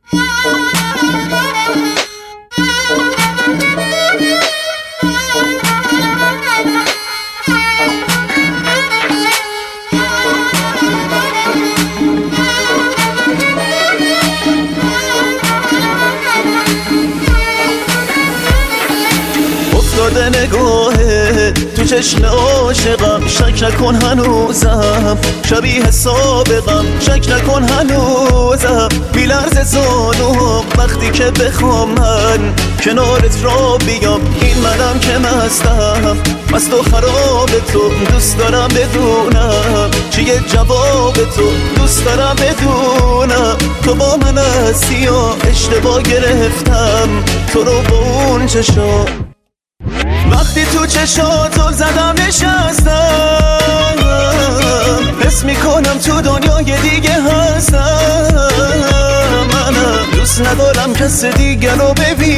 افتاده نگاهه تو چشم عاشقم، شک نکن هنوزم شبیه سابقم، شک نکن هنوزم میلرزه زانوم وقتی که بخوام من کنارت را بیام. این منم که مستم، مست و خراب تو، دوست دارم بدونم چیه جواب تو، دوست دارم بدونم تو با من هستی یا اشتباه گرفتم تو رو با اون چشا. وقتی تو چشاتو زدم نشستم، حس میکنم تو دنیای دیگه هستم. منم دوست ندارم کس دیگه رو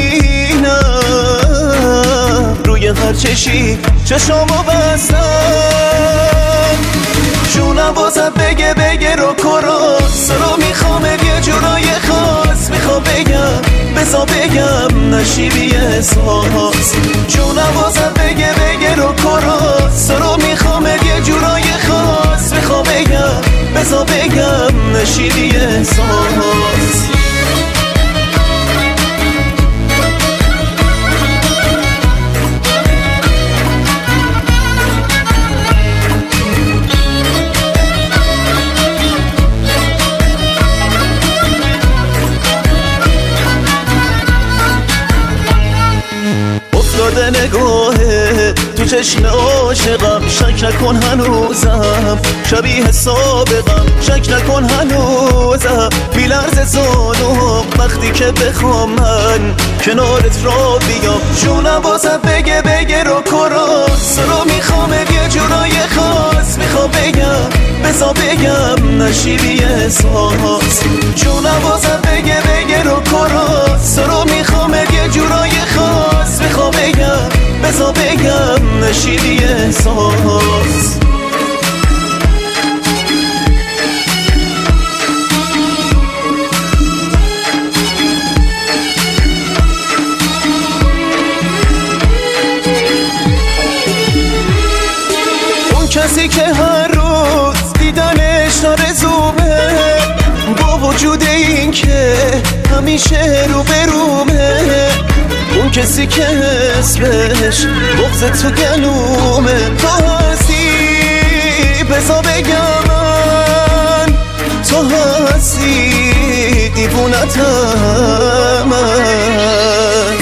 ببینم، روی هر چشی چشامو بستم. جونم بازم بگه رو کراس رو میخوام یه جورای خاص، میخوام بگم بزا بگم نشیبی احساس. جونم بازم بگه رو کراس رو میخوام یه جورای خاص، میخوام بگم بزا بگم نشیبی احساس. افتاده نگاهه تو چشم عاشقم، شک نکن هنوزم شبیه سابقم، شک نکن هنوزم میلرزه زانوم وقتی که بخوام من کنارت را بیام. جونم بازم بگه رو کراس رو میخوام یه جورای خاص، میخوام بگم بزا بگم نشیبی احساس. جونم بازم بگه رو کراس رو میخوام یه جورای خاص، میخوام بگم بزا بگم نشیبی احساس. اون کسی که هر روز دیدنش آرزومه، با وجود این که همیشه رو برومه. اون کسی که اسمش بغض تو گلومه، تو هستی بزا بگم من، تو هستی دیوونتم من.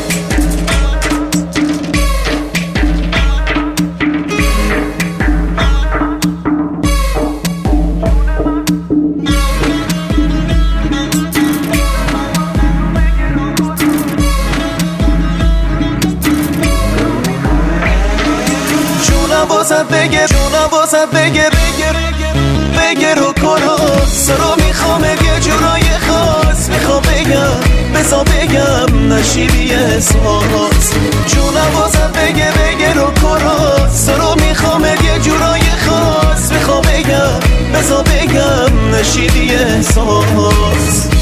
جونم بازم بگه رو کراس رو میخوام یه جورای خاص، میخوام بگم بزا بگم نشیبی احساس. جونم بازم بگه رو کراس رو میخوام یه جورای خاص، میخوام بگم بزا بگم نشیبی احساس.